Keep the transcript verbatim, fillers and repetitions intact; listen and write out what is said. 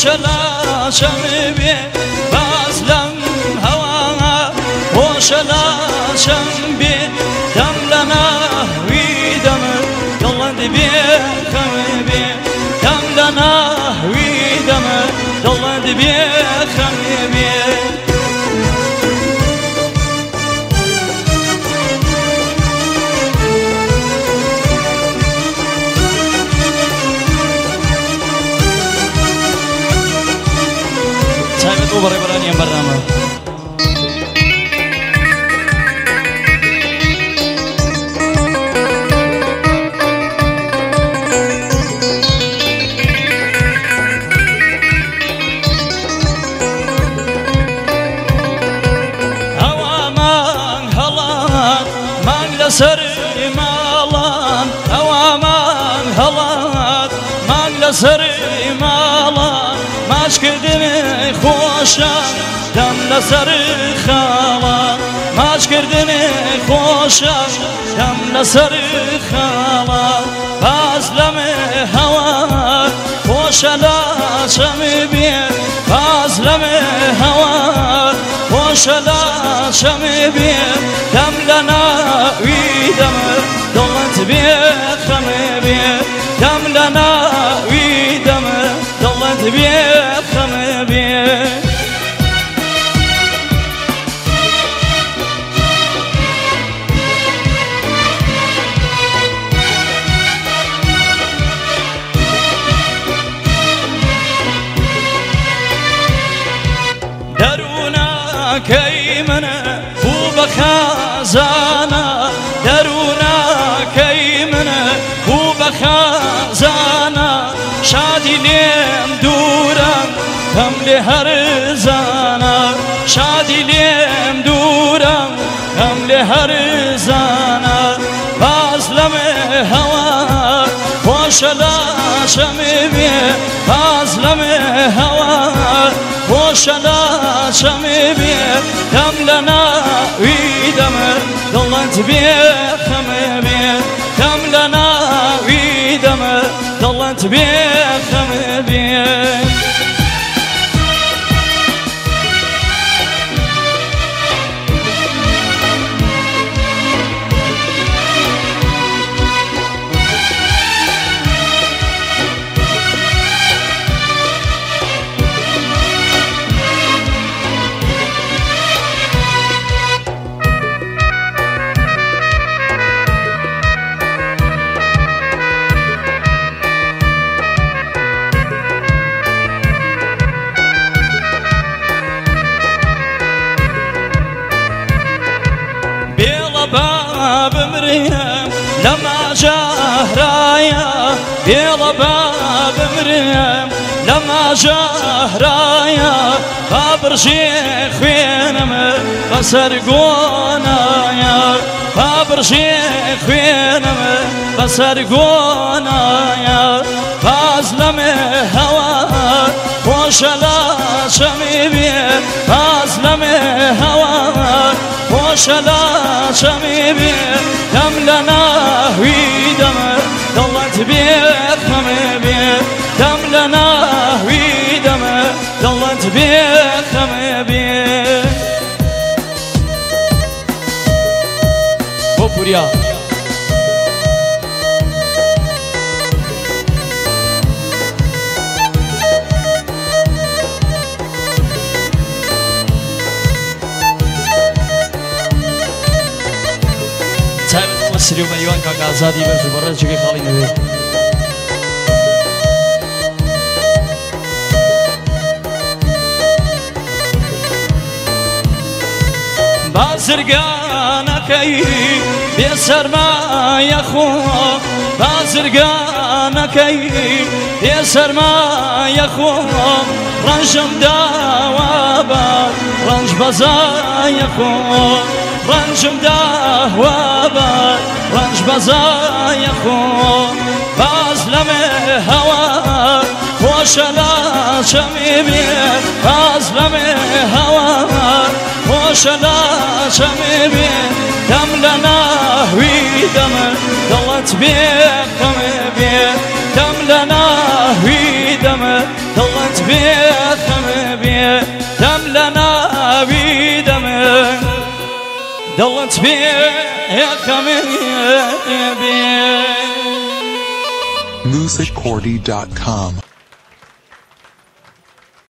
وشلاشم بي بازلم هوا وشلاشم بي دم لنا ويدم ضلت بي خم بي دم لنا ويدم ضلت بي خم بي برای برای این برنامه هوا من هلان من لسر مالان هوا من هلان من لسر مالان ماش کردنی خوشا دم لسر خالا ماش کردنی خوشا دم لسر خالا باز لم هوا خوشا لاشم بی باز لم هوا خوشا لاشم بی دم لنا ویدم دلت بی خم بی دم لنا ویدم دلت بی خم بی درونا كيمنا وبخازانا درونا كيمنا وبخازانا شادي ليم دوران هم لهرزانا شادي ليم دوران هم لهرزانا بازلم هوا وشلاشم بي بازلم هوا وشلاشم بي دم لنا ويدم ضلت بي خم بي دم لنا ويدم ضلت بي خم بي باب مريم لما جهرايا بيلا باب مريم لما جهرايا باب شيخ وينم بسرقونايا باب شيخ وينم بسرقونايا بازلم هوا وشلاشم بي بازلم هوا وشلاشم بي دم لنا ويدم ضلت بي خم بي دم لنا ويدم ضلت بي خم بي بوبوريا سريو مليون كاكا زادي بس برا شكي خالي نبي بازرگانا كي بيسر ما يخوف بازرگانا كي بيسر ما يخوف رنجم داوابا رنج بزا يخوف رنجم داوابا رنج بزای خون بازلم هوا خوشلاشم بی بازلم هوا خوشلاشم بی دم لنا ویدم دلت بی خم بی دم لنا ویدم دلت بيه خم بيه تملنا بيدمه دلت بيه خم بيه music cordy dot com